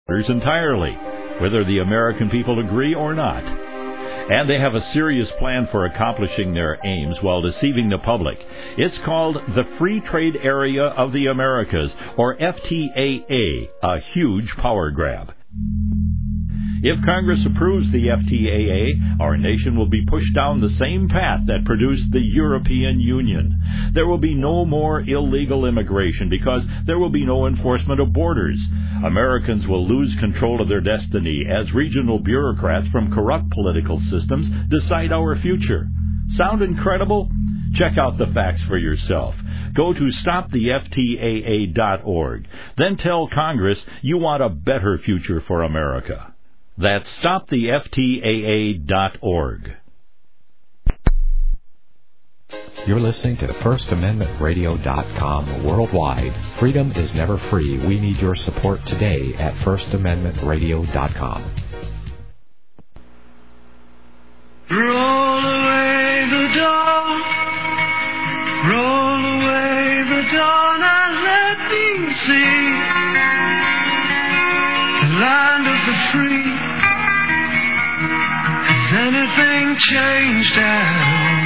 entirely, whether the American people agree or not. And they have a serious plan for accomplishing their aims while deceiving the public. It's called the Free Trade Area of the Americas, or FTAA, a huge power grab. If Congress approves the FTAA, our nation will be pushed down the same path that produced the European Union. There will be no more illegal immigration because there will be no enforcement of borders. Americans will lose control of their destiny as regional bureaucrats from corrupt political systems decide our future. Sound incredible? Check out the facts for yourself. Go to stoptheftaa.org. Then tell Congress you want a better future for America. That's stoptheftaa.org. You're listening to FirstAmendmentRadio.com worldwide. Freedom is never free. We need your support today at FirstAmendmentRadio.com. Roll away the dawn. Roll away the dawn and let me see the land of the free. Has anything changed at all?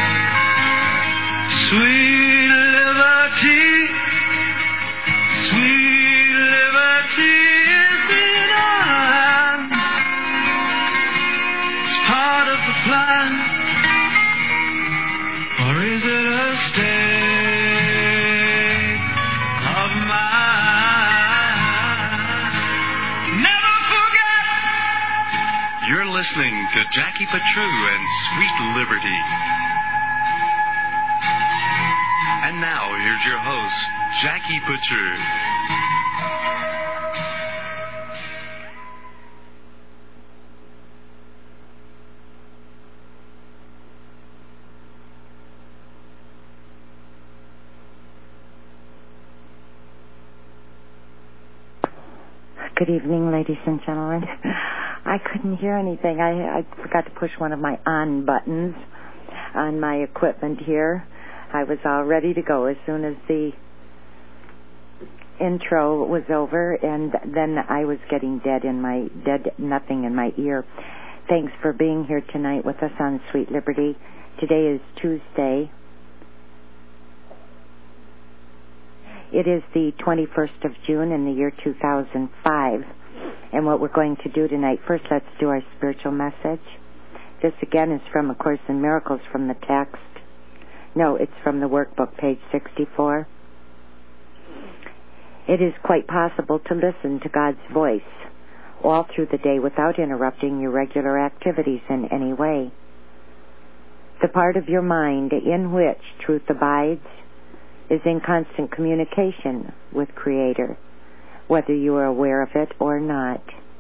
Sweet liberty, sweet liberty is in our hand. It's part of the plan, or is it a state of mind? Never forget. You're listening to Jackie Patru and Sweet Liberty. And now, here's your host, Jackie Patru. Good evening, ladies and gentlemen. I couldn't hear anything. I forgot to push one of my on buttons on my equipment here. I was all ready to go as soon as the intro was over, and then I was getting nothing in my ear. Thanks for being here tonight with us on Sweet Liberty. Today is Tuesday. It is the 21st of June in the year 2005. And what we're going to do tonight, first let's do our spiritual message. This again is from A Course in Miracles from the text. No, it's from the workbook, page 64. It is quite possible to listen to God's voice all through the day without interrupting your regular activities in any way. The part of your mind in which truth abides is in constant communication with Creator, whether you are aware of it or not.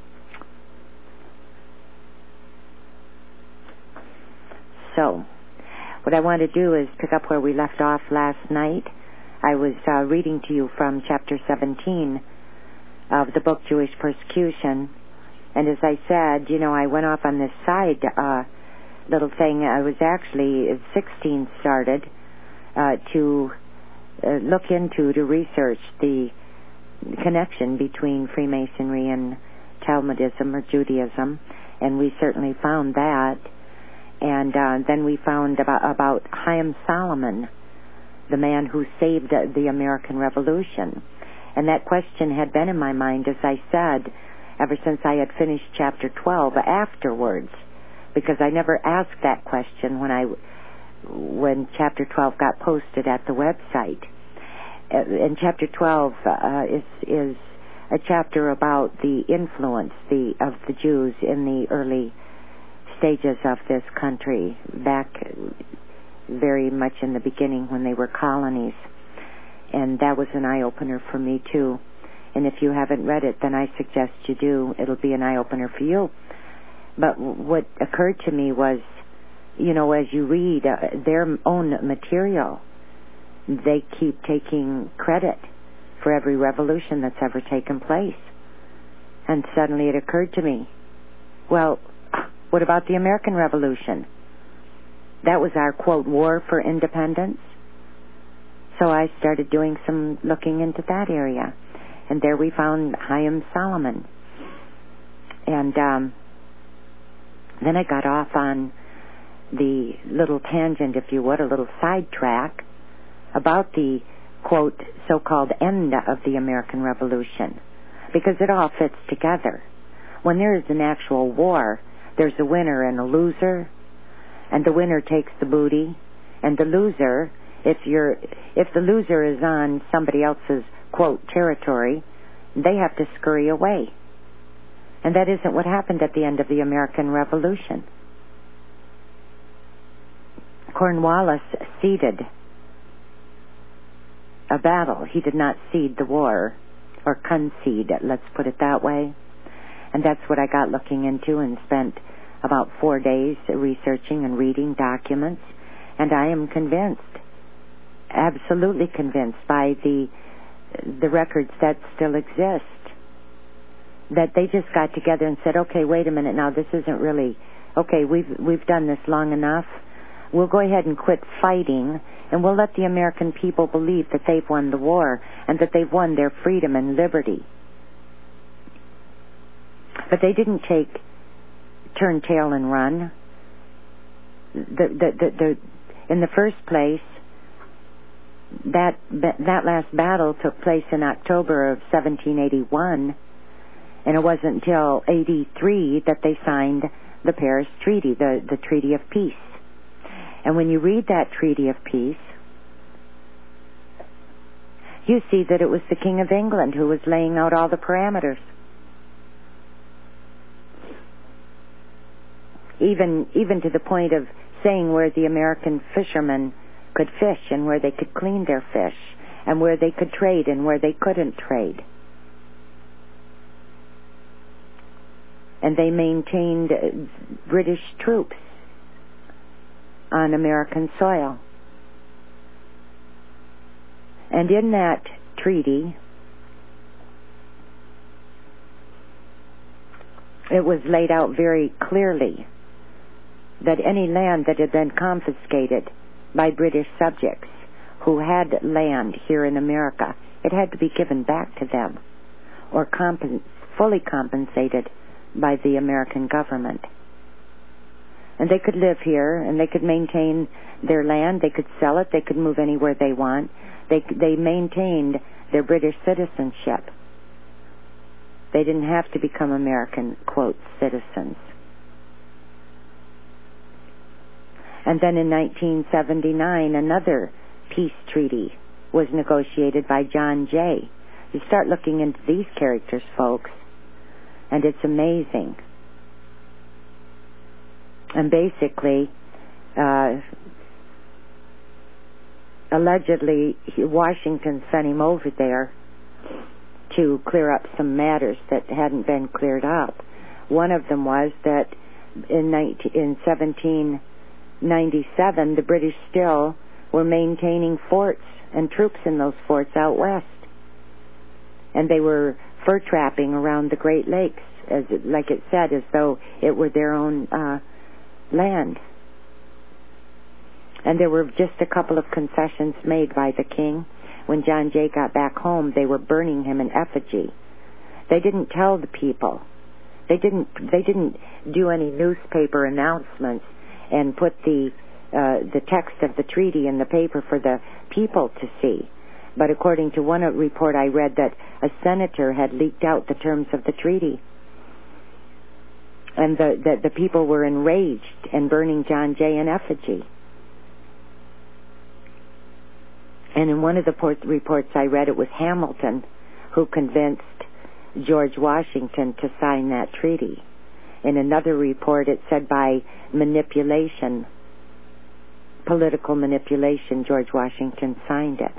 So, what I want to do is pick up where we left off last night. I was reading to you from chapter 17 of the book Jewish Persecution. And as I said, I went off on this side little thing. I was actually, at 16, started to look into, to research the connection between Freemasonry and Talmudism or Judaism. And we certainly found that. And then we found about Chaim Solomon, the man who saved the American Revolution. And that question had been in my mind, as I said, ever since I had finished chapter 12 afterwards, because I never asked that question when chapter 12 got posted at the website. And chapter 12 is a chapter about the influence of the Jews in the early stages of this country, back very much in the beginning when they were colonies. And that was an eye-opener for me, too. And if you haven't read it, then I suggest you do. It'll be an eye-opener for you. But what occurred to me was, as you read their own material, they keep taking credit for every revolution that's ever taken place. And suddenly it occurred to me, well, what about the American Revolution? That was our, quote, war for independence. So I started doing some looking into that area. And there we found Chaim Solomon. And then I got off on the little tangent, if you would, a little sidetrack about the, quote, so-called end of the American Revolution, because it all fits together. When there is an actual war, there's a winner and a loser, and the winner takes the booty, and the loser, if the loser is on somebody else's, quote, territory, they have to scurry away. And that isn't what happened at the end of the American Revolution. Cornwallis ceded a battle. He did not cede the war, or concede, let's put it that way. And that's what I got looking into and spent about 4 days researching and reading documents. And I am convinced, absolutely convinced by the records that still exist, that they just got together and said, okay, wait a minute now, this isn't really, okay, we've done this long enough. We'll go ahead and quit fighting, and we'll let the American people believe that they've won the war and that they've won their freedom and liberty. But they didn't turn tail and run. In the first place, that last battle took place in October of 1781, and it wasn't until 83 that they signed the Paris Treaty, the Treaty of Peace. And when you read that Treaty of Peace, you see that it was the King of England who was laying out all the parameters. Even to the point of saying where the American fishermen could fish and where they could clean their fish and where they could trade and where they couldn't trade. And they maintained British troops on American soil. And in that treaty, it was laid out very clearly that any land that had been confiscated by British subjects who had land here in America, it had to be given back to them or fully compensated by the American government. And they could live here, and they could maintain their land, they could sell it, they could move anywhere they want. They maintained their British citizenship. They didn't have to become American, quote, citizens. And then in 1979, another peace treaty was negotiated by John Jay. You start looking into these characters, folks, and it's amazing. And basically, allegedly, Washington sent him over there to clear up some matters that hadn't been cleared up. One of them was that in 1797, the British still were maintaining forts and troops in those forts out west. And they were fur trapping around the Great Lakes, like it said, as though it were their own land. And there were just a couple of concessions made by the king. When John Jay got back home, they were burning him in effigy. They didn't tell the people. They didn't do any newspaper announcements and put the text of the treaty in the paper for the people to see. But according to one report I read, that a senator had leaked out the terms of the treaty. And the people were enraged and burning John Jay in effigy. And in one of the reports I read, it was Hamilton who convinced George Washington to sign that treaty. In another report, it said by manipulation, political manipulation, George Washington signed it.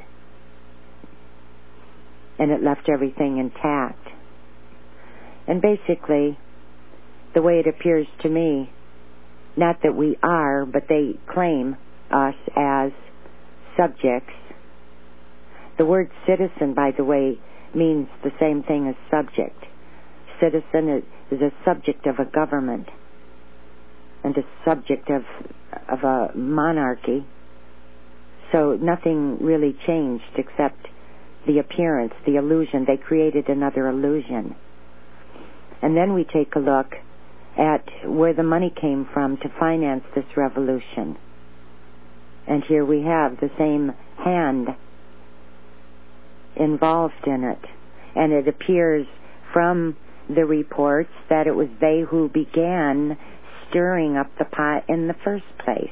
And it left everything intact. And basically, the way it appears to me, not that we are, but they claim us as subjects. The word citizen, by the way, means the same thing as subject. Citizen is a subject of a government and a subject of a monarchy. So nothing really changed except the appearance, the illusion. They created another illusion. And then we take a look at where the money came from to finance this revolution. And here we have the same hand involved in it. And it appears from the reports that it was they who began stirring up the pot in the first place.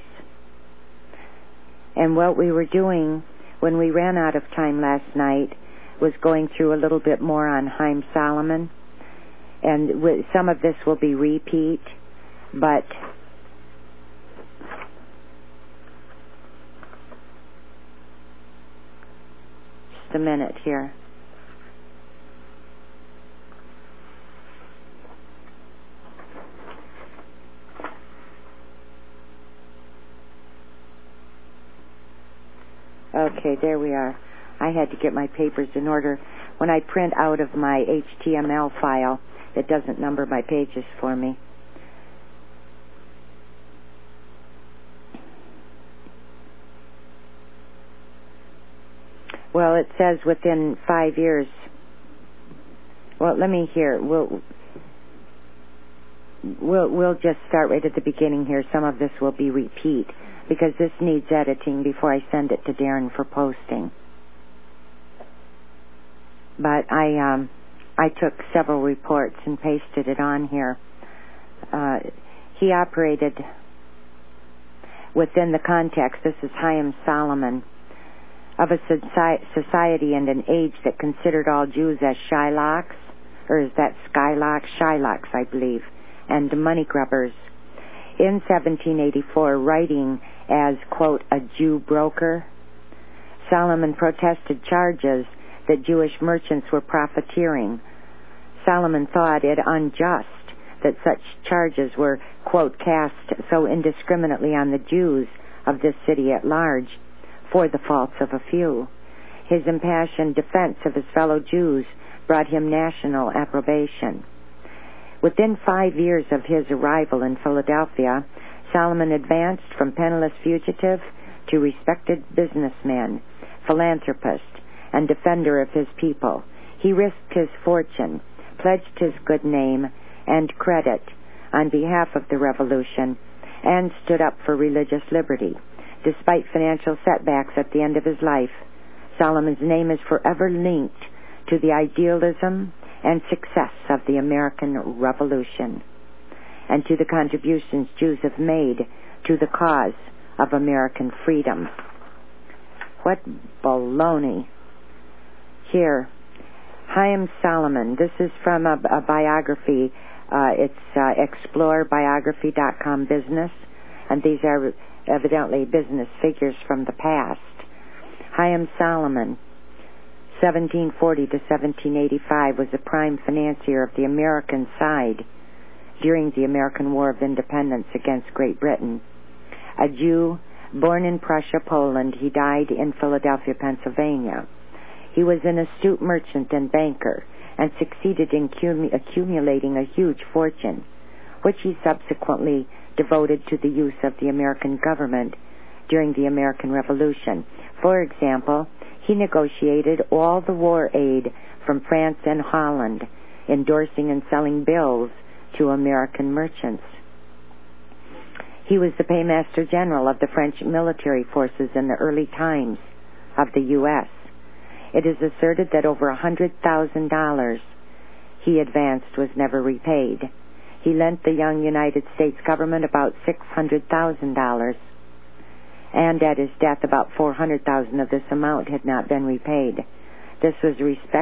And what we were doing when we ran out of time last night was going through a little bit more on Haym Salomon. And some of this will be repeat, but just a minute here. Okay, there we are. I had to get my papers in order. When I print out of my HTML file, it doesn't number my pages for me. Well, it says within 5 years. Well, let me hear. We'll just start right at the beginning here. Some of this will be repeat because this needs editing before I send it to Darren for posting. But I took several reports and pasted it on here. He operated within the context, this is Haym Salomon, of a society and an age that considered all Jews as Shylocks, or is that Skylocks? Shylocks, I believe, and money grubbers. In 1784, writing as, quote, a Jew broker, Salomon protested charges that Jewish merchants were profiteering. Salomon thought it unjust that such charges were, quote, cast so indiscriminately on the Jews of this city at large for the faults of a few. His impassioned defense of his fellow Jews brought him national approbation. Within 5 years of his arrival in Philadelphia, Salomon advanced from penniless fugitive to respected businessman, philanthropist, and defender of his people. He risked his fortune, pledged his good name and credit on behalf of the revolution, and stood up for religious liberty. Despite financial setbacks at the end of his life, Salomon's name is forever linked to the idealism and success of the American Revolution and to the contributions Jews have made to the cause of American freedom. What baloney. Here, Haym Salomon. This is from a biography. It's explorebiography.com business, and these are evidently business figures from the past. Haym Salomon, 1740 to 1785, was a prime financier of the American side during the American War of Independence against Great Britain. A Jew born in Prussia, Poland, he died in Philadelphia, Pennsylvania. He was an astute merchant and banker and succeeded in accumulating a huge fortune, which he subsequently devoted to the use of the American government during the American Revolution. For example, he negotiated all the war aid from France and Holland, endorsing and selling bills to American merchants. He was the paymaster general of the French military forces in the early times of the U.S. It is asserted that over $100,000 he advanced was never repaid. He lent the young United States government about $600,000, and at his death about $400,000 of this amount had not been repaid. This was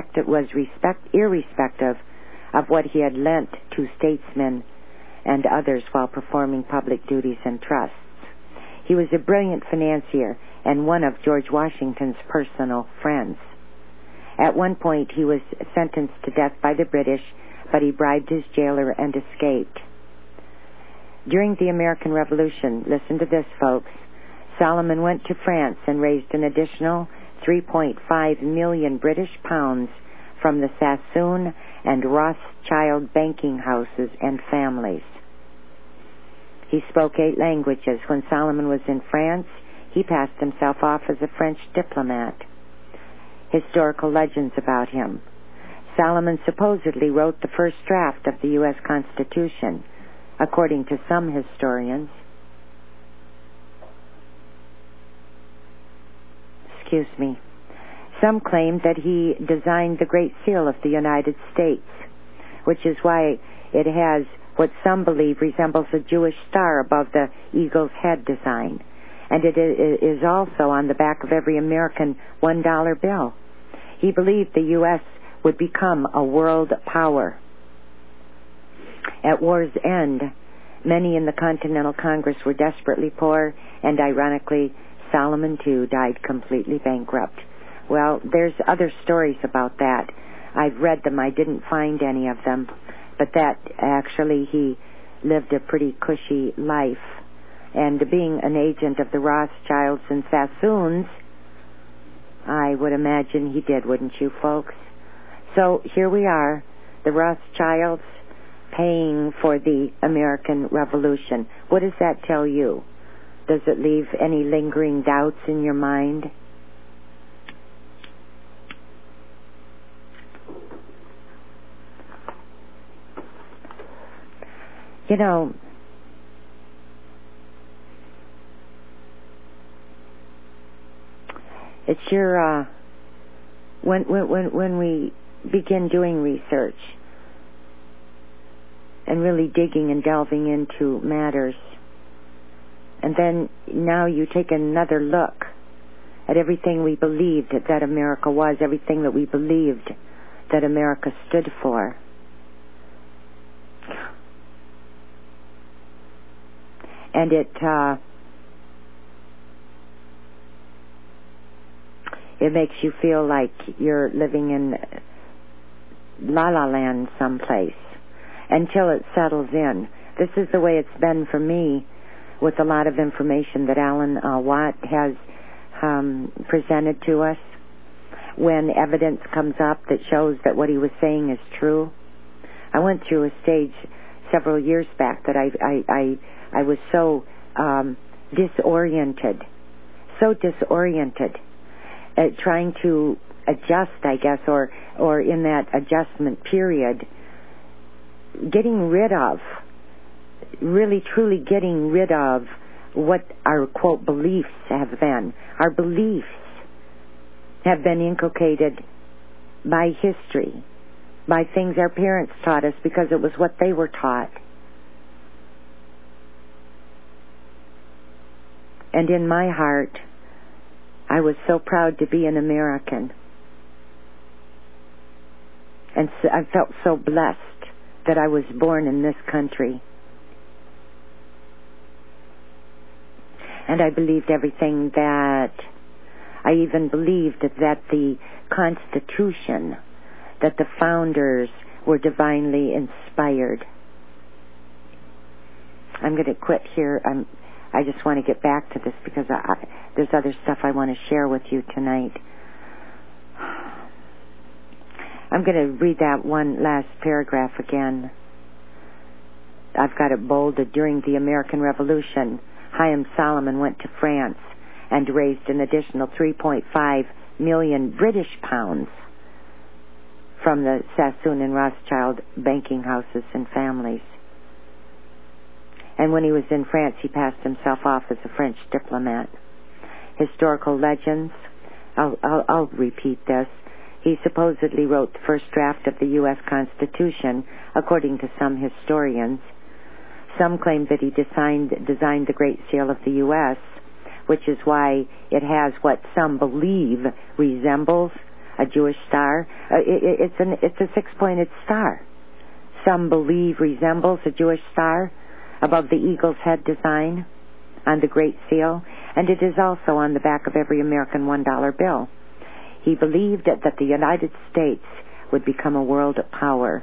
irrespective of what he had lent to statesmen and others while performing public duties and trusts. He was a brilliant financier and one of George Washington's personal friends. At one point, he was sentenced to death by the British, but he bribed his jailer and escaped. During the American Revolution, listen to this, folks, Salomon went to France and raised an additional 3.5 million British pounds from the Sassoon and Rothschild banking houses and families. He spoke 8 languages. When Salomon was in France, he passed himself off as a French diplomat. Historical legends about him. Solomon supposedly wrote the first draft of the U.S. Constitution, according to some historians. Excuse me. Some claim that he designed the Great Seal of the United States, which is why it has what some believe resembles a Jewish star above the eagle's head design. And it is also on the back of every American $1 bill. He believed the U.S. would become a world power. At war's end, many in the Continental Congress were desperately poor, and ironically, Solomon too died completely bankrupt. Well, there's other stories about that. I've read them. I didn't find any of them. But that actually he lived a pretty cushy life. And being an agent of the Rothschilds and Sassoons, I would imagine he did, wouldn't you, folks? So here we are, the Rothschilds paying for the American Revolution. What does that tell you? Does it leave any lingering doubts in your mind? You know, it's your, when we begin doing research and really digging and delving into matters, and then now you take another look at everything we believed that America was, everything that we believed that America stood for. And it makes you feel like you're living in La La Land someplace until it settles in. This is the way it's been for me with a lot of information that Alan Watt has presented to us. When evidence comes up that shows that what he was saying is true. I went through a stage several years back that I was so disoriented, trying to adjust, I guess, or in that adjustment period, getting rid of, really truly getting rid of what our, quote, beliefs have been. Our beliefs have been inculcated by history, by things our parents taught us because it was what they were taught. And in my heart, I was so proud to be an American. And so I felt so blessed that I was born in this country. And I believed everything that... I even believed that the Constitution, that the founders were divinely inspired. I'm going to quit here. I just want to get back to this because there's other stuff I want to share with you tonight. I'm going to read that one last paragraph again. I've got it bolded. During the American Revolution, Chaim Solomon went to France and raised an additional 3.5 million British pounds from the Sassoon and Rothschild banking houses and families. And when he was in France, he passed himself off as a French diplomat. Historical legends, I'll repeat this. He supposedly wrote the first draft of the U.S. Constitution, according to some historians. Some claim that he designed the Great Seal of the U.S., which is why it has what some believe resembles a Jewish star. It's a six-pointed star. Some believe resembles a Jewish star above the eagle's head design on the Great Seal, and it is also on the back of every American $1 bill. He believed that the United States would become a world power.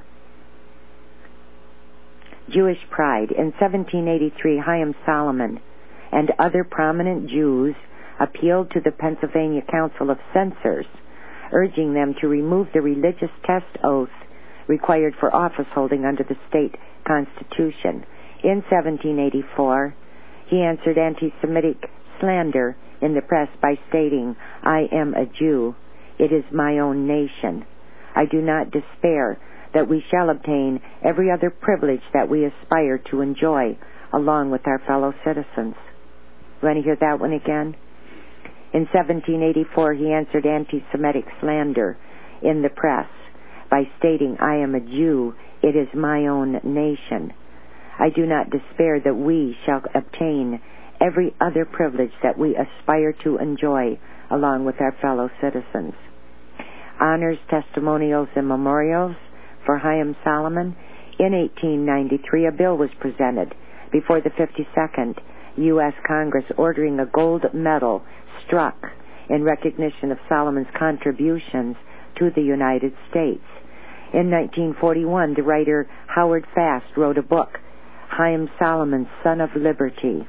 Jewish pride. In 1783, Chaim Solomon and other prominent Jews appealed to the Pennsylvania Council of Censors, urging them to remove the religious test oath required for office holding under the state constitution. In 1784, he answered anti-Semitic slander in the press by stating, "I am a Jew. It is my own nation." I do not despair that we shall obtain every other privilege that we aspire to enjoy along with our fellow citizens. Want to hear that one again? In 1784, he answered anti-Semitic slander in the press by stating, I am a Jew, it is my own nation. I do not despair that we shall obtain every other privilege that we aspire to enjoy along with our fellow citizens. Honors, testimonials, and memorials for Chaim Salomon. In 1893, a bill was presented before the 52nd U.S. Congress ordering a gold medal struck in recognition of Solomon's contributions to the United States. In 1941, the writer Howard Fast wrote a book, Chaim Salomon, Son of Liberty.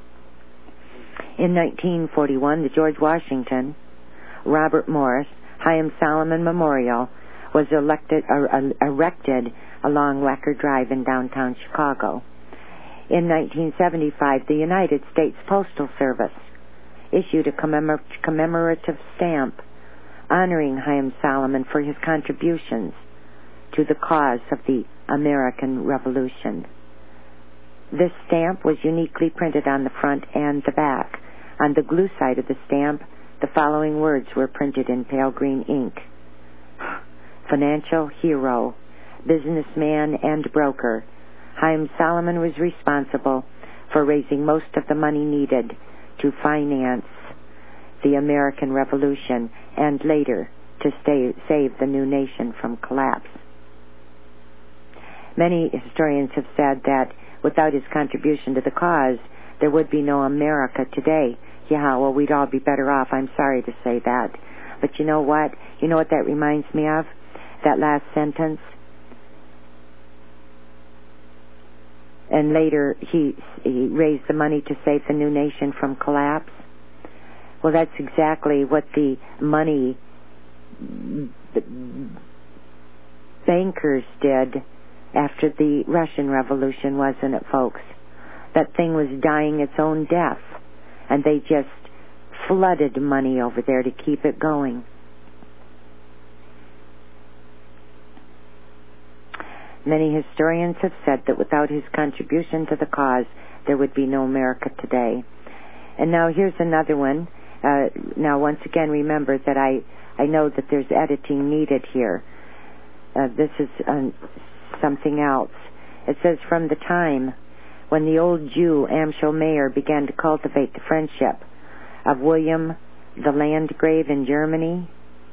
In 1941, the George Washington, Robert Morris, Chaim Salomon Memorial was erected along Wacker Drive in downtown Chicago. In 1975, the United States Postal Service issued a commemorative stamp honoring Chaim Salomon for his contributions to the cause of the American Revolution. This stamp was uniquely printed on the front and the back. On the glue side of the stamp, the following words were printed in pale green ink. Financial hero, businessman and broker, Chaim Salomon was responsible for raising most of the money needed to finance the American Revolution and later to save the new nation from collapse. Many historians have said that without his contribution to the cause, there would be no America today. Yeah, well, we'd all be better off. I'm sorry to say that. But you know what? You know what that reminds me of? That last sentence. And later he raised the money to save the new nation from collapse. Well, that's exactly what the money bankers did after the Russian Revolution, wasn't it, folks? That thing was dying its own death, and they just flooded money over there to keep it going. Many historians have said that without his contribution to the cause, there would be no America today. And now here's another one. Now, once again, remember that I know that there's editing needed here. This is something else. It says, from the time when the old Jew, Amschel Mayer, began to cultivate the friendship of William the Landgrave in Germany,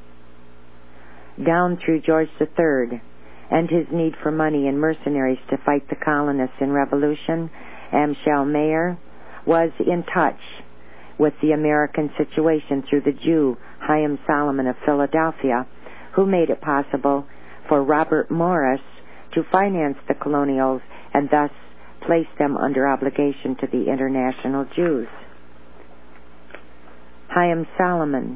down through George III, and his need for money and mercenaries to fight the colonists in revolution, Amschel Mayer was in touch with the American situation through the Jew Chaim Salomon of Philadelphia, who made it possible for Robert Morris to finance the colonials and thus place them under obligation to the international Jews. Chaim Salomon,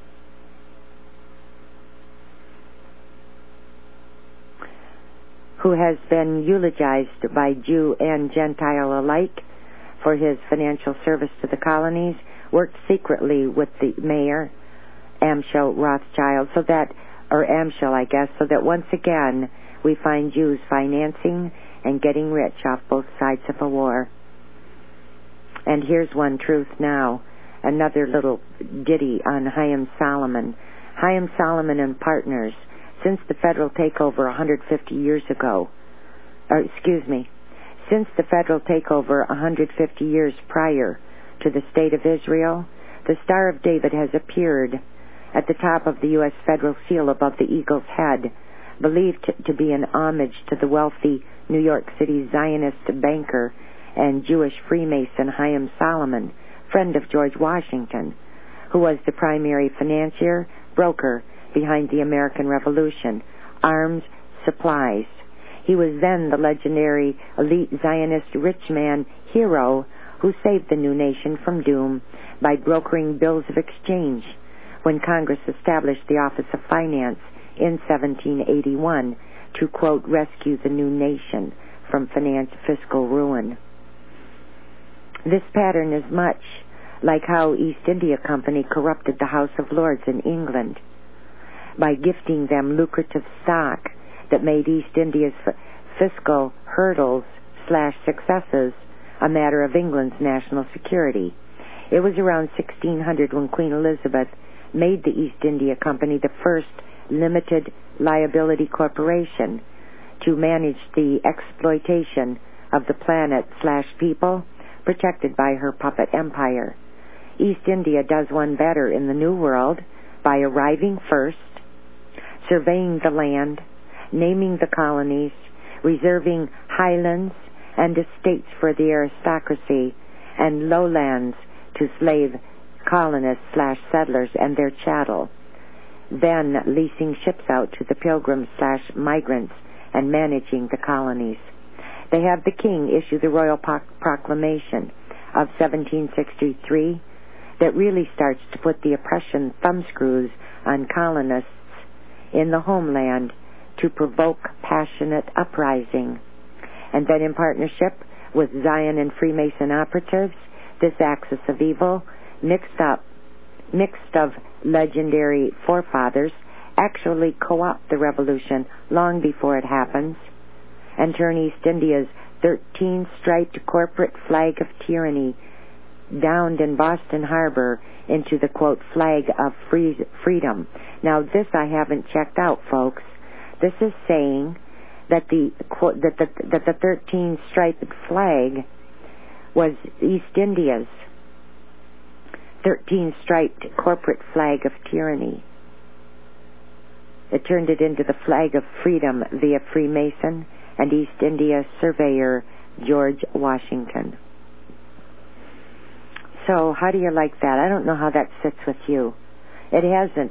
who has been eulogized by Jew and Gentile alike for his financial service to the colonies, worked secretly with the mayor, Amschel Rothschild, so that once again we find Jews financing and getting rich off both sides of a war. And here's one truth now, another little ditty on Chaim Salomon. Chaim Salomon and partners, since the federal takeover 150 years prior to the State of Israel, the Star of David has appeared at the top of the U.S. federal seal above the eagle's head, believed to be an homage to the wealthy New York City Zionist banker and Jewish Freemason Chaim Salomon, friend of George Washington, who was the primary financier, broker behind the American Revolution, arms, supplies. He was then the legendary elite Zionist rich man hero who saved the new nation from doom by brokering bills of exchange when Congress established the Office of Finance in 1781 to, quote, rescue the new nation from fiscal ruin. This pattern is much like how East India Company corrupted the House of Lords in England. by gifting them lucrative stock that made East India's fiscal hurdles/successes a matter of England's national security. It was around 1600 when Queen Elizabeth made the East India Company the first limited liability corporation to manage the exploitation of the planet/people protected by her puppet empire. East India does one better in the New World by arriving first, surveying the land, naming the colonies, reserving highlands and estates for the aristocracy, and lowlands to slave colonists/settlers and their chattel, then leasing ships out to the pilgrims/migrants and managing the colonies. They have the king issue the Royal Proclamation of 1763 that really starts to put the oppression thumbscrews on colonists in the homeland to provoke passionate uprising. And then in partnership with Zion and Freemason operatives, this axis of evil, mixed of legendary forefathers, actually co-opt the revolution long before it happens and turn East India's 13-striped corporate flag of tyranny downed in Boston Harbor into the, quote, flag of freedom. Now, this I haven't checked out, folks. This is saying that the 13-striped flag was East India's 13-striped corporate flag of tyranny. It turned it into the flag of freedom via Freemason and East India surveyor George Washington. So how do you like that? I don't know how that sits with you. It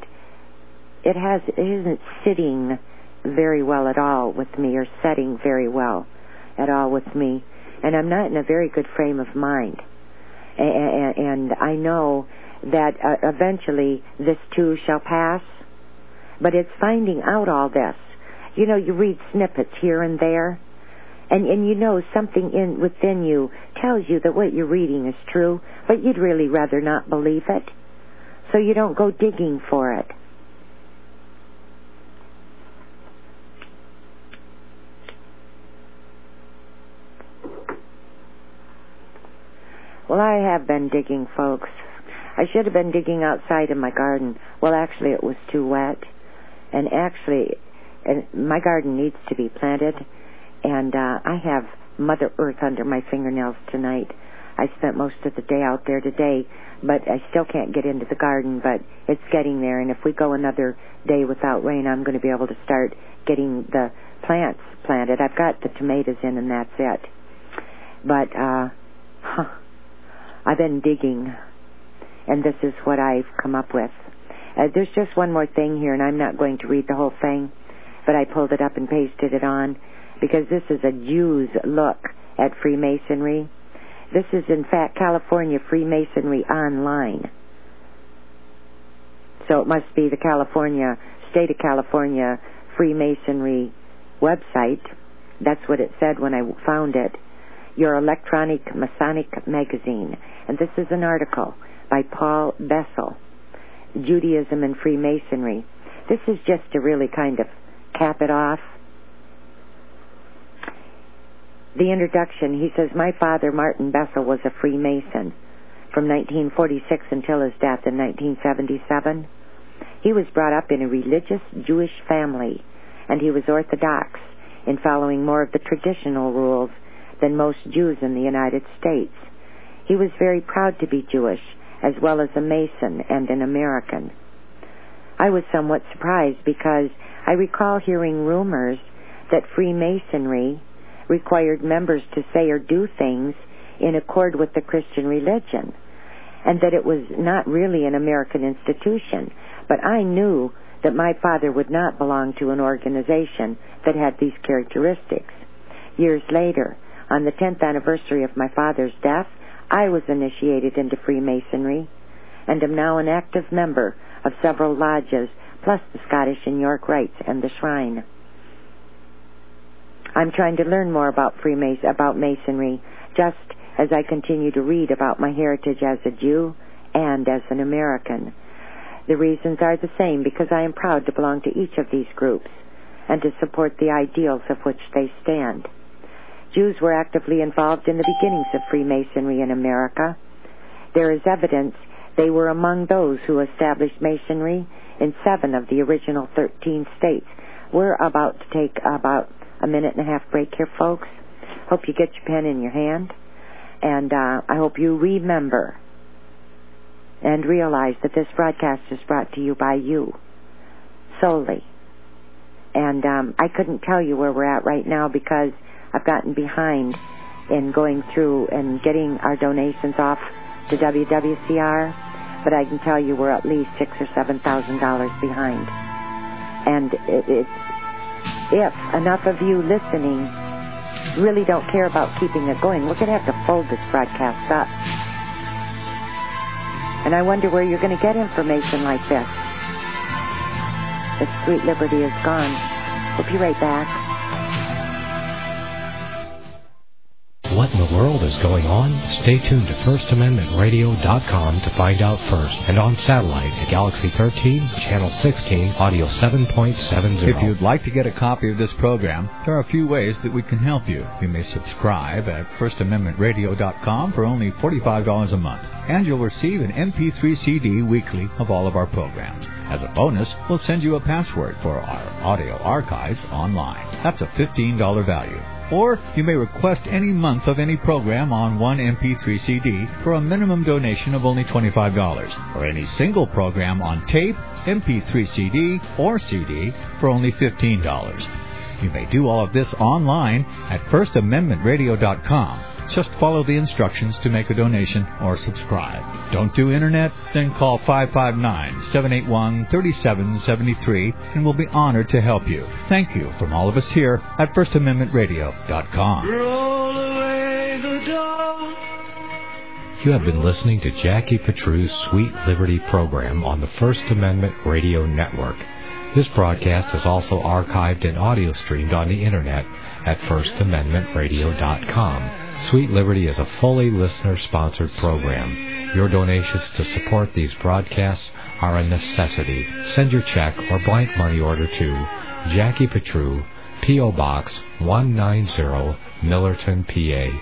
isn't sitting very well at all with me, or setting very well at all with me, and I'm not in a very good frame of mind. And I know that eventually this too shall pass, but it's finding out all this. You know, you read snippets here and there, and you know something within you tells you that what you're reading is true, but you'd really rather not believe it, so you don't go digging for it. Well, I have been digging, folks. I should have been digging outside in my garden. Well, actually, it was too wet. And my garden needs to be planted. And I have Mother Earth under my fingernails tonight. I spent most of the day out there today, but I still can't get into the garden, but it's getting there. And if we go another day without rain, I'm going to be able to start getting the plants planted. I've got the tomatoes in, and that's it. But, I've been digging, and this is what I've come up with. There's just one more thing here, and I'm not going to read the whole thing, but I pulled it up and pasted it on, because this is a Jew's look at Freemasonry. This is, in fact, California Freemasonry Online. So it must be the State of California Freemasonry website. That's what it said when I found it. Your Electronic Masonic Magazine. And this is an article by Paul Bessel, Judaism and Freemasonry. This is just to really kind of cap it off. The introduction, he says, my father, Martin Bessel, was a Freemason from 1946 until his death in 1977. He was brought up in a religious Jewish family, and he was Orthodox in following more of the traditional rules than most Jews in the United States. He was very proud to be Jewish, as well as a Mason and an American. I was somewhat surprised because I recall hearing rumors that Freemasonry required members to say or do things in accord with the Christian religion, and that it was not really an American institution. But I knew that my father would not belong to an organization that had these characteristics. Years later, on the 10th anniversary of my father's death, I was initiated into Freemasonry and am now an active member of several lodges, plus the Scottish and York Rites and the Shrine. I'm trying to learn more about Masonry, just as I continue to read about my heritage as a Jew and as an American. The reasons are the same, because I am proud to belong to each of these groups and to support the ideals of which they stand. Jews were actively involved in the beginnings of Freemasonry in America. There is evidence they were among those who established Masonry in 7 of the original 13 states. We're about to take about a minute and a half break here, folks. Hope you get your pen in your hand. And I hope you remember and realize that this broadcast is brought to you by you solely. And I couldn't tell you where we're at right now because I've gotten behind in going through and getting our donations off to WWCR, but I can tell you we're at least $6,000 or $7,000 behind. And if enough of you listening really don't care about keeping it going, we're going to have to fold this broadcast up. And I wonder where you're going to get information like this. The Sweet Liberty is gone. We'll be right back. What in the world is going on? Stay tuned to FirstAmendmentRadio.com to find out first. And on satellite at Galaxy 13, Channel 16, Audio 7.70. If you'd like to get a copy of this program, there are a few ways that we can help you. You may subscribe at FirstAmendmentRadio.com for only $45 a month. And you'll receive an MP3 CD weekly of all of our programs. As a bonus, we'll send you a password for our audio archives online. That's a $15 value. Or you may request any month of any program on one MP3 CD for a minimum donation of only $25, or any single program on tape, MP3 CD, or CD for only $15. You may do all of this online at FirstAmendmentRadio.com. Just follow the instructions to make a donation or subscribe. Don't do internet? Then call 559-781-3773 and we'll be honored to help you. Thank you from all of us here at FirstAmendmentRadio.com. Roll away the door. You have been listening to Jackie Petrue's Sweet Liberty program on the First Amendment Radio Network. This broadcast is also archived and audio streamed on the internet at FirstAmendmentRadio.com. Sweet Liberty is a fully listener-sponsored program. Your donations to support these broadcasts are a necessity. Send your check or blank money order to Jackie Petrue, P.O. Box 190, Millerton, PA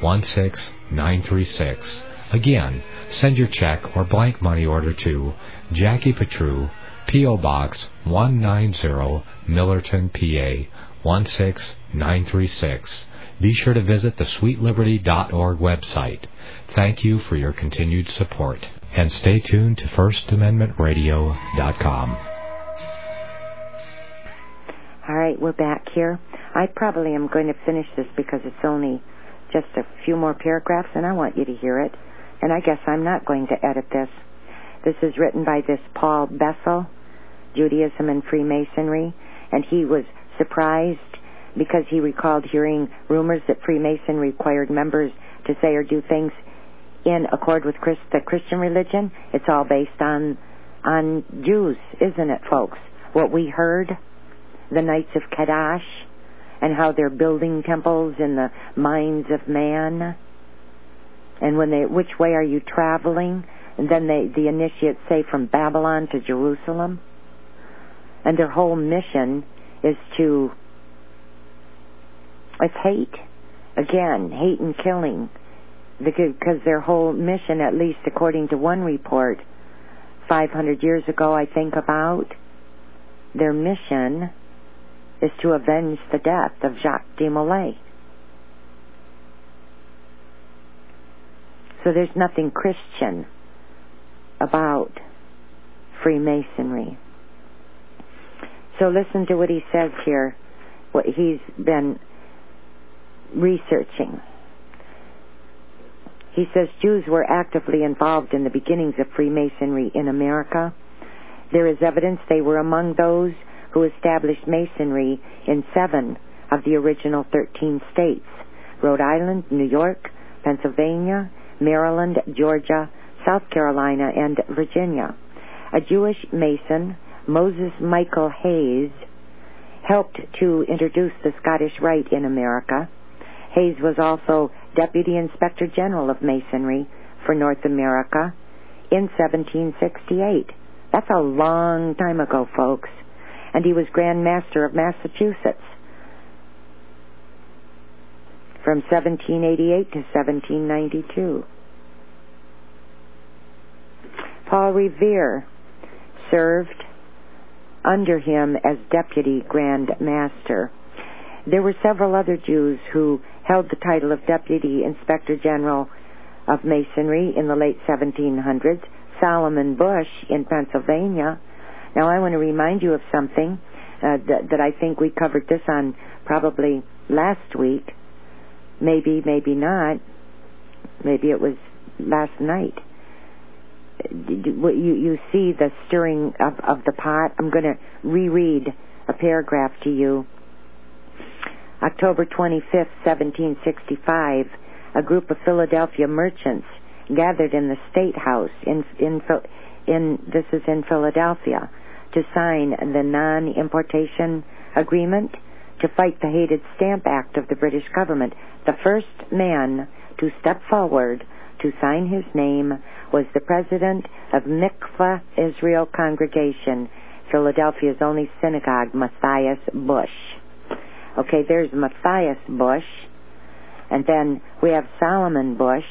16936. Again, send your check or blank money order to Jackie Petrue, P.O. Box 190, Millerton, PA 16936. Be sure to visit the sweetliberty.org website. Thank you for your continued support. And stay tuned to FirstAmendmentRadio.com. All right, we're back here. I probably am going to finish this because it's only just a few more paragraphs, and I want you to hear it. And I guess I'm not going to edit this. This is written by this Paul Bessel, Judaism and Freemasonry, and he was surprised because he recalled hearing rumors that Freemasonry required members to say or do things in accord with the Christian religion. It's all based on Jews, isn't it, folks? What we heard, the Knights of Kadash, and how they're building temples in the minds of man. And which way are you traveling? And then the initiates say from Babylon to Jerusalem. And their whole mission is it's hate. Again, hate and killing. Because their whole mission, at least according to one report, 500 years ago, I think about, their mission is to avenge the death of Jacques de Molay. So there's nothing Christian about Freemasonry. So listen to what he says here, what he's been researching. He says Jews were actively involved in the beginnings of Freemasonry in America. There is evidence they were among those who established Masonry in 7 of the original 13 states: Rhode Island, New York, Pennsylvania, Maryland, Georgia, South Carolina, and Virginia. A Jewish Mason, Moses Michael Hayes, helped to introduce the Scottish Rite in America. Hayes was also Deputy Inspector General of Masonry for North America in 1768. That's a long time ago, folks. And he was Grand Master of Massachusetts from 1788 to 1792. Paul Revere served under him as Deputy Grand Master. There were several other Jews who held the title of Deputy Inspector General of Masonry in the late 1700s. Solomon Bush in Pennsylvania. Now I want to remind you of something that I think we covered this on probably last week. Maybe not. Maybe it was last night. You see the stirring of the pot. I'm going to reread a paragraph to you. October 25th, 1765, a group of Philadelphia merchants gathered in the State House this is in Philadelphia, to sign the non-importation agreement to fight the hated Stamp Act of the British government. The first man to step forward to sign his name was the president of Mikvah Israel Congregation, Philadelphia's only synagogue, Matthias Bush. Okay, there's Matthias Bush, and then we have Solomon Bush,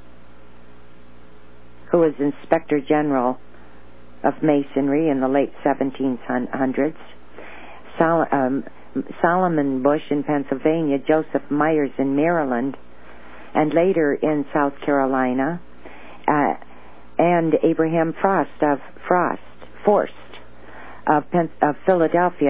who was Inspector General of Masonry in the late 1700s. Solomon Bush in Pennsylvania, Joseph Myers in Maryland, and later in South Carolina, and Abraham Forst of Philadelphia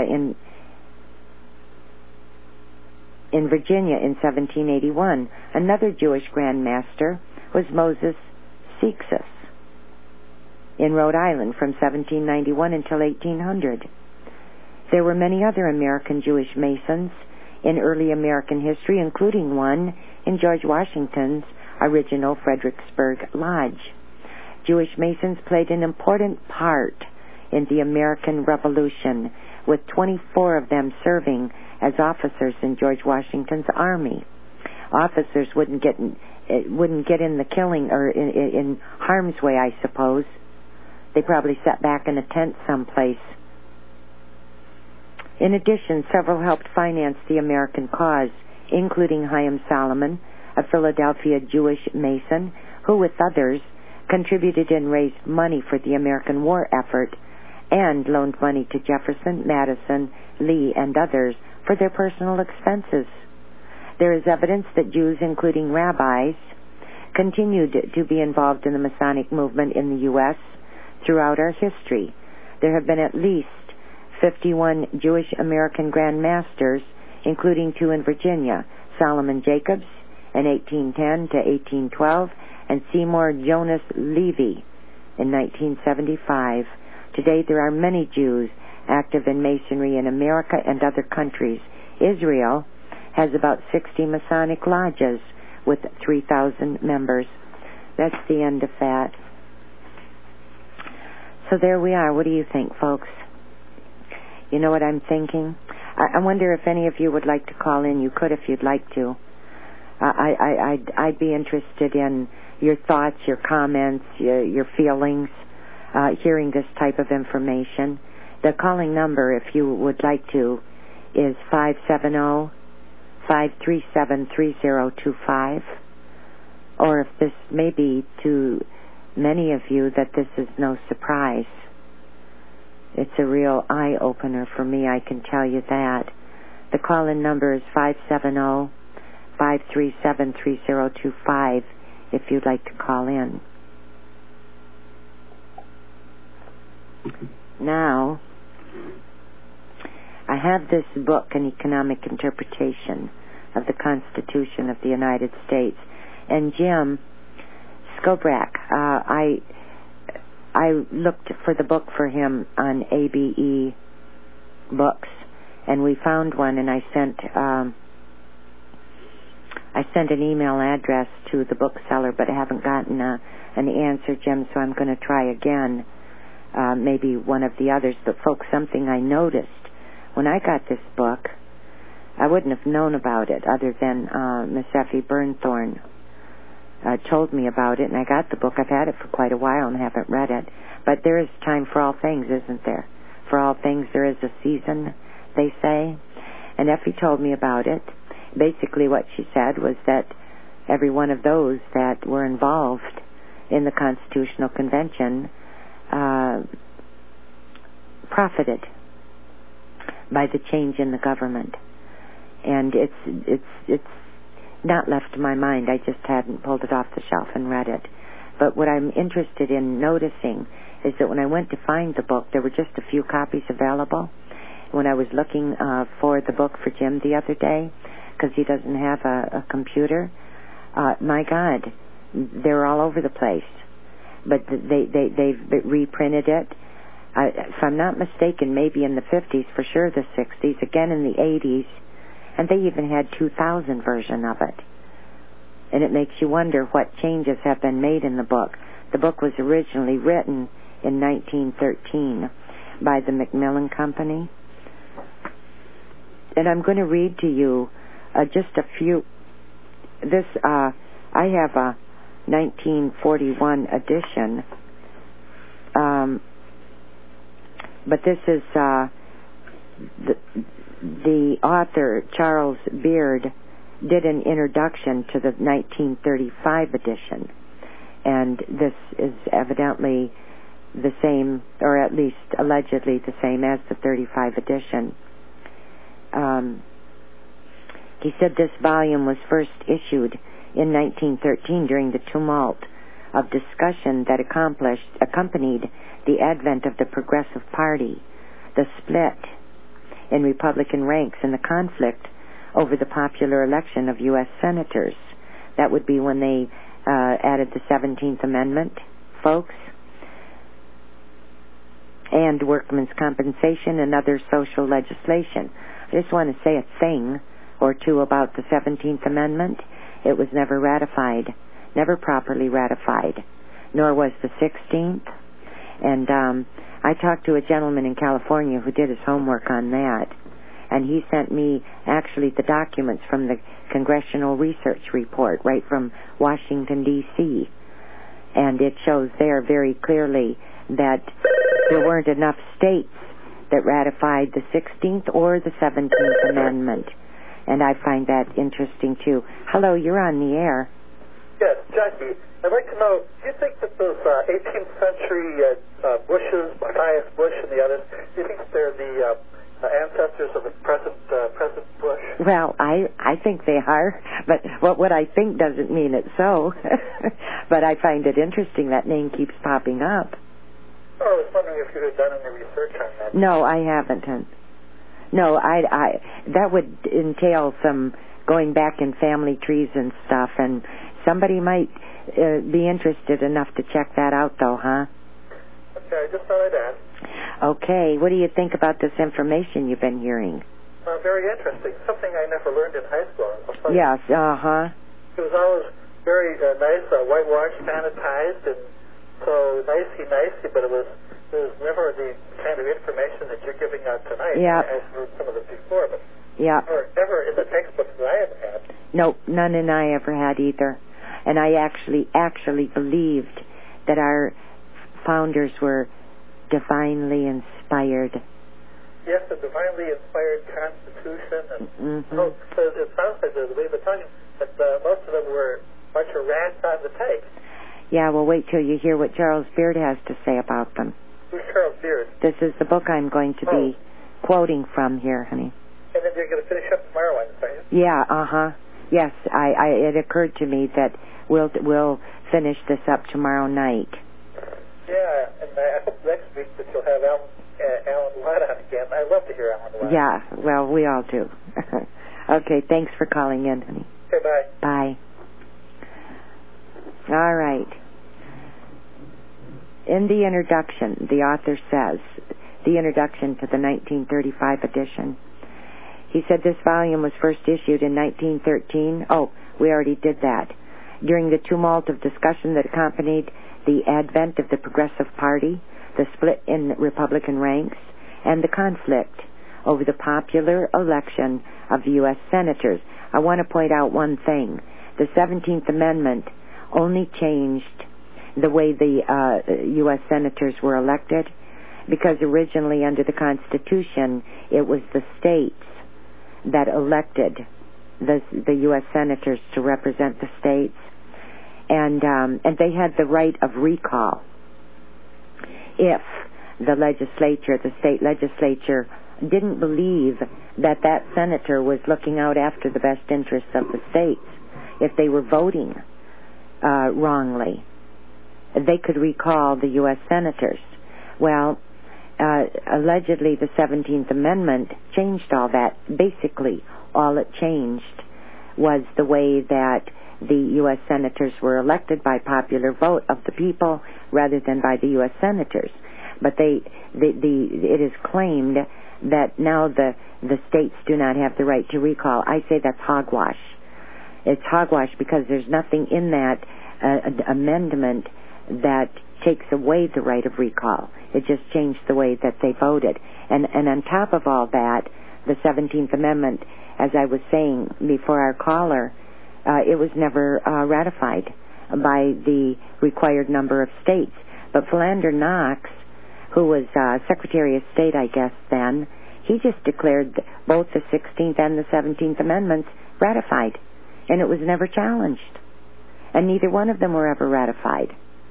in Virginia in 1781. Another Jewish Grand Master was Moses Seixas in Rhode Island from 1791 until 1800. There were many other American Jewish Masons in early American history, including one in George Washington's original Fredericksburg Lodge. Jewish Masons played an important part in the American Revolution, with 24 of them serving as officers in George Washington's army. Officers wouldn't get in the killing or in harm's way, I suppose. They probably sat back in a tent someplace. In addition, several helped finance the American cause, including Chaim Solomon, a Philadelphia Jewish Mason, who, with others, contributed and raised money for the American war effort and loaned money to Jefferson, Madison, Lee, and others for their personal expenses. There is evidence that Jews, including rabbis, continued to be involved in the Masonic movement in the U.S. throughout our history. There have been at least 51 Jewish American Grand Masters, including 2 in Virginia, Solomon Jacobs in 1810 to 1812, and Seymour Jonas Levy in 1975. Today there are many Jews active in Masonry in America and other countries. Israel has about 60 Masonic lodges with 3,000 members. That's the end of that. So there we are. What do you think, folks? You know what I'm thinking? I wonder if any of you would like to call in. You could if you'd like to. I'd be interested in your thoughts, your comments, your feelings, hearing this type of information. The calling number, if you would like to, is 570-537-3025. Or if this may be to many of you that this is no surprise. It's a real eye-opener for me, I can tell you that. The call-in number is 570-537-3025 if you'd like to call in. Now, I have this book, An Economic Interpretation of the Constitution of the United States. And Jim Skobrak, I looked for the book for him on ABE Books, and we found one, and I sent an email address to the bookseller, but I haven't gotten an answer, Jim, so I'm going to try again, maybe one of the others. But folks, something I noticed when I got this book, I wouldn't have known about it other than Miss Effie Burnthorne told me about it, and I got the book. I've had it for quite a while and haven't read it. But there is time for all things, isn't there? For all things there is a season, they say. And Effie told me about it. Basically what she said was that every one of those that were involved in the Constitutional Convention profited by the change in the government. And it's not left my mind. I just hadn't pulled it off the shelf and read it. But what I'm interested in noticing is that when I went to find the book, there were just a few copies available. When I was looking for the book for Jim the other day, because he doesn't have a computer, my God, they're all over the place. But they've reprinted it. If I'm not mistaken, maybe in the 50s, for sure the 60s, again in the 80s, and they even had 2000 version of it. And it makes you wonder what changes have been made in the book. The book was originally written in 1913 by the Macmillan Company. And I'm going to read to you just a few. I have a 1941 edition, but this is the author, Charles Beard, did an introduction to the 1935 edition, and this is evidently the same, or at least allegedly the same as the 35 edition. He said this volume was first issued in 1913 during the tumult of discussion that accompanied the advent of the Progressive Party, the split in Republican ranks, and the conflict over the popular election of U.S. senators. That would be when they added the 17th Amendment, folks, and workmen's compensation and other social legislation. I just want to say a thing or two about the 17th Amendment. It was never ratified, never properly ratified, nor was the 16th. And I talked to a gentleman in California who did his homework on that, and he sent me actually the documents from the Congressional Research Report right from Washington, D.C., and it shows there very clearly that there weren't enough states that ratified the 16th or the 17th Amendment. And I find that interesting, too. Hello, you're on the air. Yes, Jackie, I'd like to know, do you think that those 18th century Bushes, Matthias Bush and the others, do you think they're the ancestors of the present Bush? Well, I think they are, but what I think doesn't mean it's so. But I find it interesting that name keeps popping up. Oh, I was wondering if you had done any research on that. No, I haven't. No, I that would entail some going back in family trees and stuff, and somebody might be interested enough to check that out, though, huh? Okay, I just thought I'd ask. Okay, what do you think about this information you've been hearing? Very interesting. Something I never learned in high school. Yes, uh-huh. It was always very nice, whitewashed, sanitized, and so nicey, but it was never the kind of information that you're giving out tonight. Yeah. I've heard some of it before, but yeah. Never in the textbooks that I have had. Nope, none and I ever had either. And I actually believed that our founders were divinely inspired. Yes, the divinely inspired Constitution. And mm-hmm. So it sounds like the way they're talking, that most of them were a bunch of rats on the take. Yeah, well, wait till you hear what Charles Beard has to say about them. Who's Charles Beard? This is the book I'm going to be quoting from here, honey. And then you're going to finish up tomorrow, I'm saying? Yeah, uh-huh. Yes, it occurred to me that we'll finish this up tomorrow night. Yeah, and I hope next week that you'll have Alan Watt on again. I love to hear Alan Watt. Yeah, well, we all do. Okay, thanks for calling in, honey. Okay, bye. Bye. All right. In the introduction, the author says, the introduction to the 1935 edition, he said this volume was first issued in 1913. Oh, we already did that. During the tumult of discussion that accompanied the advent of the Progressive Party, the split in Republican ranks, and the conflict over the popular election of U.S. senators. I want to point out one thing. The 17th Amendment only changed the way the U.S. senators were elected, because originally under the Constitution it was the states that elected the U.S. senators to represent the states, and they had the right of recall if the state legislature didn't believe that senator was looking out after the best interests of the states. If they were voting wrongly, they could recall the U.S. senators. Well, allegedly the 17th Amendment changed all that. Basically, all it changed was the way that the U.S. senators were elected by popular vote of the people rather than by the U.S. senators. But it is claimed that now the states do not have the right to recall. I say that's hogwash. It's hogwash because there's nothing in that amendment that takes away the right of recall. It just changed the way that they voted. And on top of all that, the 17th Amendment, as I was saying before our caller, it was never ratified by the required number of states. But Philander Knox, who was Secretary of State, I guess, then, he just declared both the 16th and the 17th Amendments ratified. And it was never challenged. And neither one of them were ever ratified.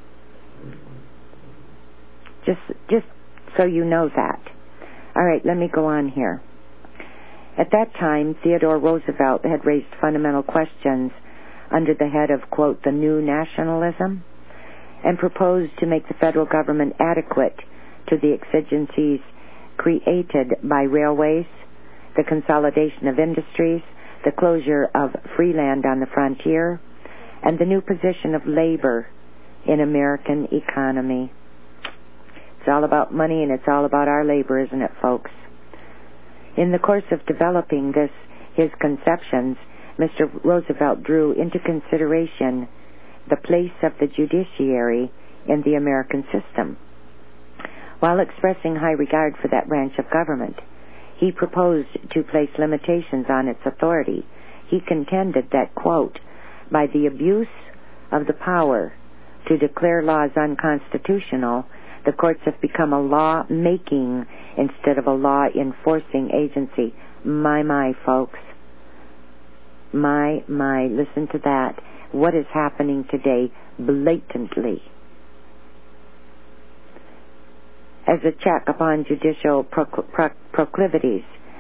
Just so you know that. All right, let me go on here. At that time, Theodore Roosevelt had raised fundamental questions under the head of, quote, the new nationalism, and proposed to make the federal government adequate to the exigencies created by railways, the consolidation of industries, the closure of free land on the frontier, and the new position of labor in American economy. It's all about money, and it's all about our labor, isn't it, folks? In the course of developing his conceptions, Mr. Roosevelt drew into consideration the place of the judiciary in the American system. While expressing high regard for that branch of government, he proposed to place limitations on its authority. He contended that, quote, by the abuse of the power to declare laws unconstitutional, the courts have become a law-making instead of a law-enforcing agency. My, folks. My, listen to that. What is happening today blatantly? As a check upon judicial proclivities,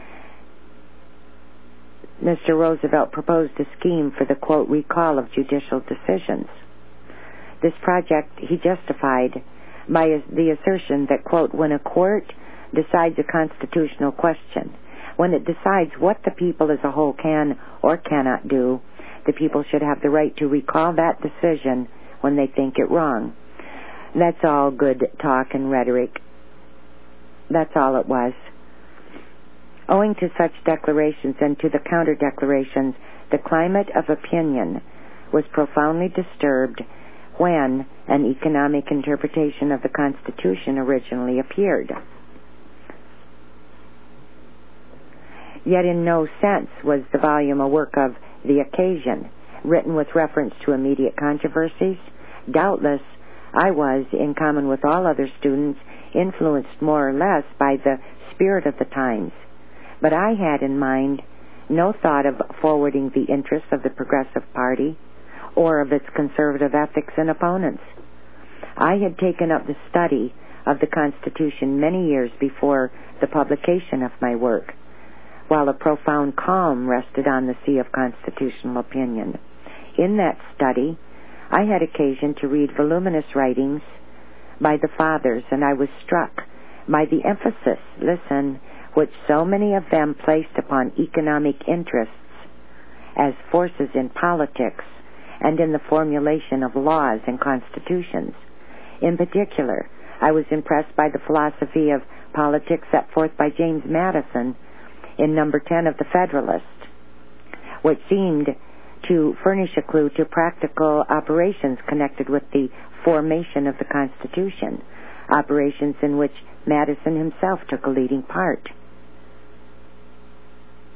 Mr. Roosevelt proposed a scheme for the, quote, recall of judicial decisions. This project he justified by the assertion that, quote, when a court decides a constitutional question, when it decides what the people as a whole can or cannot do, the people should have the right to recall that decision when they think it wrong. That's all good talk and rhetoric. That's all it was. Owing to such declarations and to the counter-declarations, the climate of opinion was profoundly disturbed when an economic interpretation of the Constitution originally appeared. Yet in no sense was the volume a work of the occasion, written with reference to immediate controversies. Doubtless, I was, in common with all other students, influenced more or less by the spirit of the times. But I had in mind no thought of forwarding the interests of the Progressive Party or of its conservative ethics and opponents. I had taken up the study of the Constitution many years before the publication of my work, while a profound calm rested on the sea of constitutional opinion. In that study, I had occasion to read voluminous writings by the fathers, and I was struck by the emphasis, listen, which so many of them placed upon economic interests as forces in politics and in the formulation of laws and constitutions. In particular, I was impressed by the philosophy of politics set forth by James Madison in number 10 of the Federalist, which seemed to furnish a clue to practical operations connected with the formation of the Constitution, operations in which Madison himself took a leading part.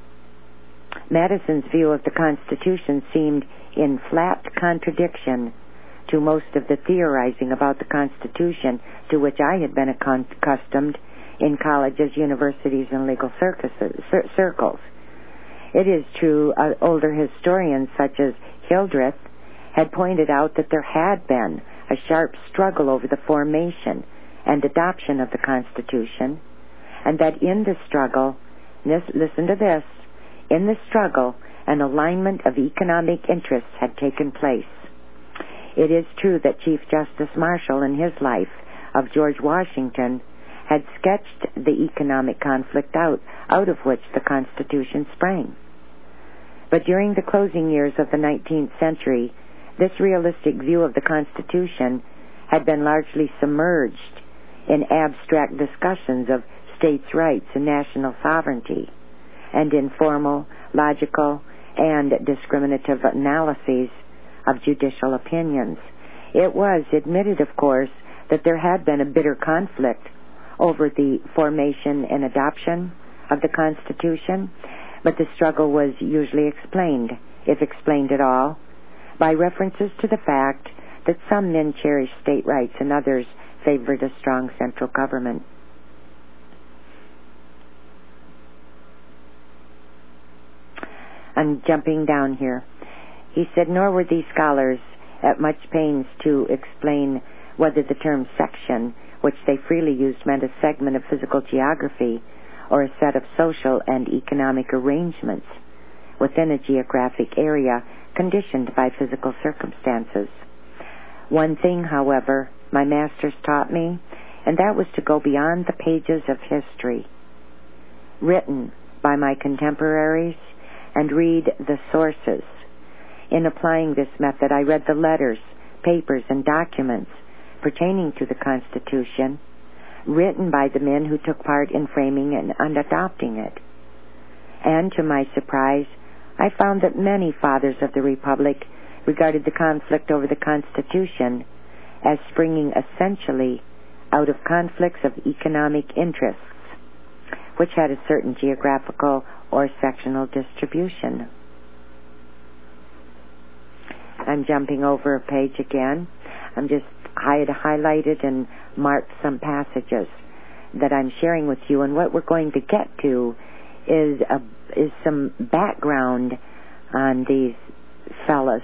Madison's view of the Constitution seemed in flat contradiction to most of the theorizing about the Constitution to which I had been accustomed in colleges, universities, and legal circles. It is true, older historians such as Hildreth had pointed out that there had been a sharp struggle over the formation and adoption of the Constitution, and that in the struggle, listen to this, in the struggle, an alignment of economic interests had taken place. It is true that Chief Justice Marshall, in his life of George Washington, had sketched the economic conflict out of which the Constitution sprang. But during the closing years of the 19th century, this realistic view of the Constitution had been largely submerged in abstract discussions of states' rights and national sovereignty, and informal, logical, and discriminative analyses of judicial opinions. It was admitted, of course, that there had been a bitter conflict over the formation and adoption of the Constitution, but the struggle was usually explained, if explained at all, by references to the fact that some men cherished state rights and others favored a strong central government. I'm jumping down here. He said, nor were these scholars at much pains to explain whether the term section, which they freely used, meant a segment of physical geography or a set of social and economic arrangements within a geographic area conditioned by physical circumstances. One thing, however, my masters taught me, and that was to go beyond the pages of history written by my contemporaries and read the sources. In applying this method, I read the letters, papers, and documents pertaining to the Constitution written by the men who took part in framing and adopting it. And to my surprise, I found that many fathers of the Republic regarded the conflict over the Constitution as springing essentially out of conflicts of economic interests, which had a certain geographical or sectional distribution. I'm jumping over a page again. I had highlighted and marked some passages that I'm sharing with you, and what we're going to get to is some background on these fellas,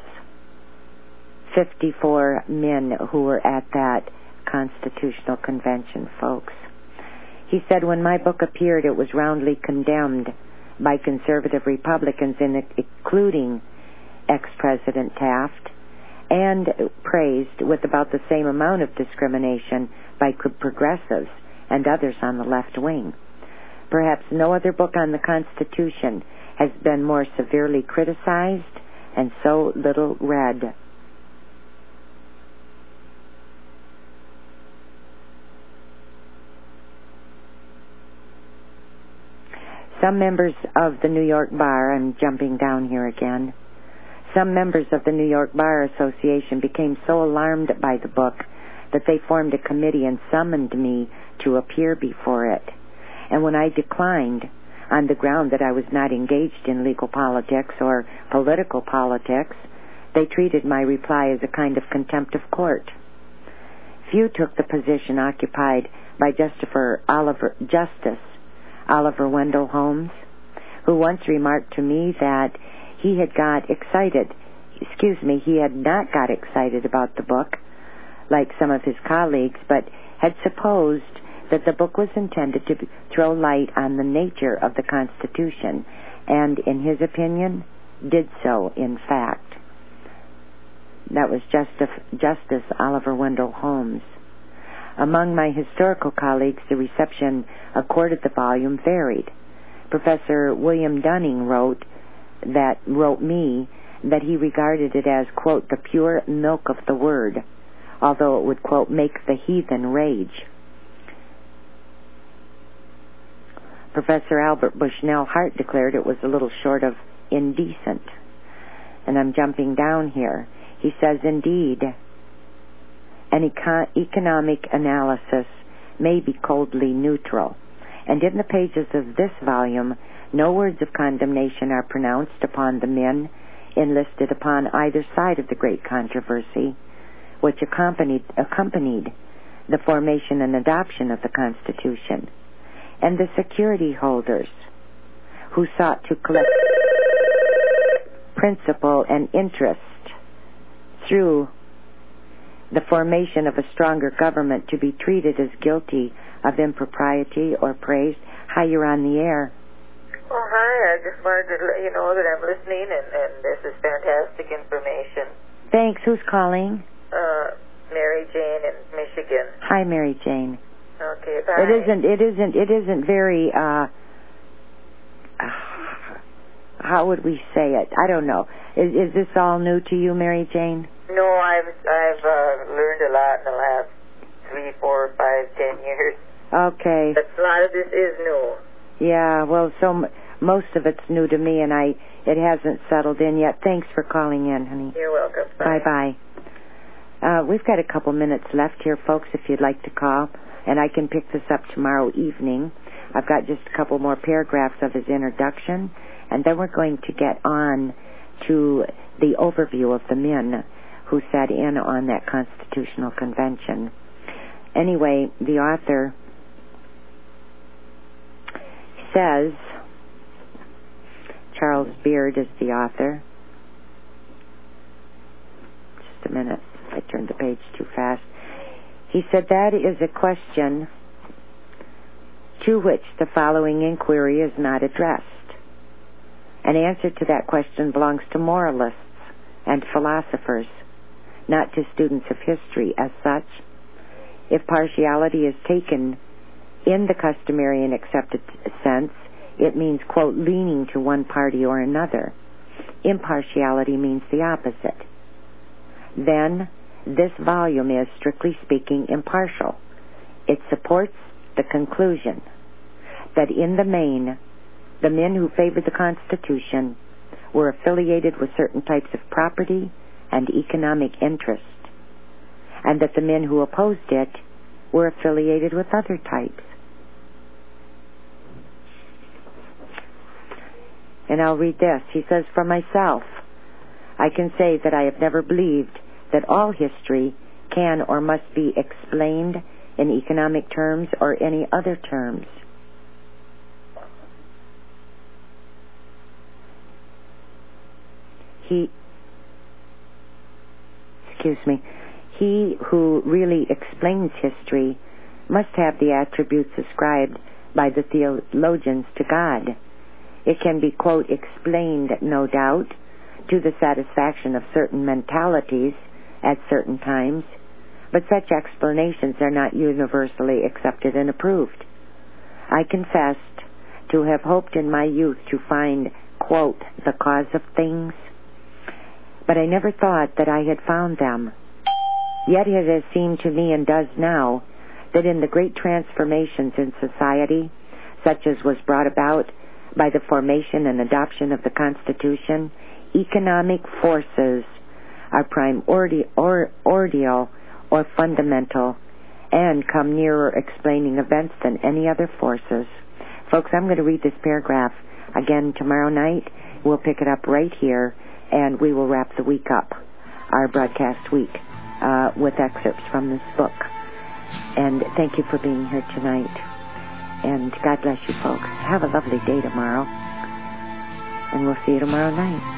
54 men who were at that Constitutional Convention, folks. He said, when my book appeared, it was roundly condemned by conservative Republicans, including ex-President Taft, and praised with about the same amount of discrimination by progressives and others on the left wing. Perhaps no other book on the Constitution has been more severely criticized and so little read. Some members of the New York Bar, I'm jumping down here again, some members of the New York Bar Association became so alarmed by the book that they formed a committee and summoned me to appear before it. And when I declined, on the ground that I was not engaged in legal politics or political politics, they treated my reply as a kind of contempt of court. Few took the position occupied by Justice Oliver Wendell Holmes, who once remarked to me that he had not got excited about the book, like some of his colleagues, but had supposed that the book was intended to throw light on the nature of the Constitution, and, in his opinion, did so, in fact. That was Justice Oliver Wendell Holmes. Among my historical colleagues, the reception accorded the volume varied. Professor William Dunning wrote me that he regarded it as, quote, the pure milk of the word, although it would, quote, make the heathen rage. Professor Albert Bushnell Hart declared it was a little short of indecent. And I'm jumping down here. He says, indeed, an economic analysis may be coldly neutral, and in the pages of this volume, no words of condemnation are pronounced upon the men enlisted upon either side of the great controversy, which accompanied the formation and adoption of the Constitution, and the security holders who sought to collect principal and interest through the formation of a stronger government to be treated as guilty of impropriety or praise. Hi, you're on the air. Oh, hi. I just wanted to let you know that I'm listening, and this is fantastic information. Thanks. Who's calling? Mary Jane in Michigan. Hi, Mary Jane. Okay, bye. It isn't very, how would we say it? I don't know. Is this all new to you, Mary Jane? No, I've learned a lot in the last 3, 4, 5, 10 years. Okay. But a lot of this is new. Yeah, well, most of it's new to me, and it hasn't settled in yet. Thanks for calling in, honey. You're welcome. Bye. Bye-bye. We've got a couple minutes left here, folks, if you'd like to call, and I can pick this up tomorrow evening. I've got just a couple more paragraphs of his introduction, and then we're going to get on to the overview of the men who sat in on that Constitutional Convention. Anyway, the author says, Charles Beard is the author. Just a minute. I turned the page too fast. He said, that is a question to which the following inquiry is not addressed. An answer to that question belongs to moralists and philosophers, not to students of history as such. If partiality is taken in the customary and accepted sense, it means, quote, leaning to one party or another. Impartiality means the opposite. Then, this volume is, strictly speaking, impartial. It supports the conclusion that in the main, the men who favored the Constitution were affiliated with certain types of property and economic interest, and that the men who opposed it were affiliated with other types. And I'll read this. He says, for myself, I can say that I have never believed that all history can or must be explained in economic terms or any other terms. He who really explains history must have the attributes ascribed by the theologians to God. It can be, quote, explained, no doubt, to the satisfaction of certain mentalities at certain times, but such explanations are not universally accepted and approved. I confessed to have hoped in my youth to find, quote, the cause of things, but I never thought that I had found them. Yet it has seemed to me, and does now, that in the great transformations in society, such as was brought about by the formation and adoption of the Constitution, economic forces are primordial or fundamental and come nearer explaining events than any other forces. Folks, I'm going to read this paragraph again tomorrow night. We'll pick it up right here, and we will wrap the week up, our broadcast week, with excerpts from this book. And thank you for being here tonight. And God bless you, folks. Have a lovely day tomorrow. And we'll see you tomorrow night.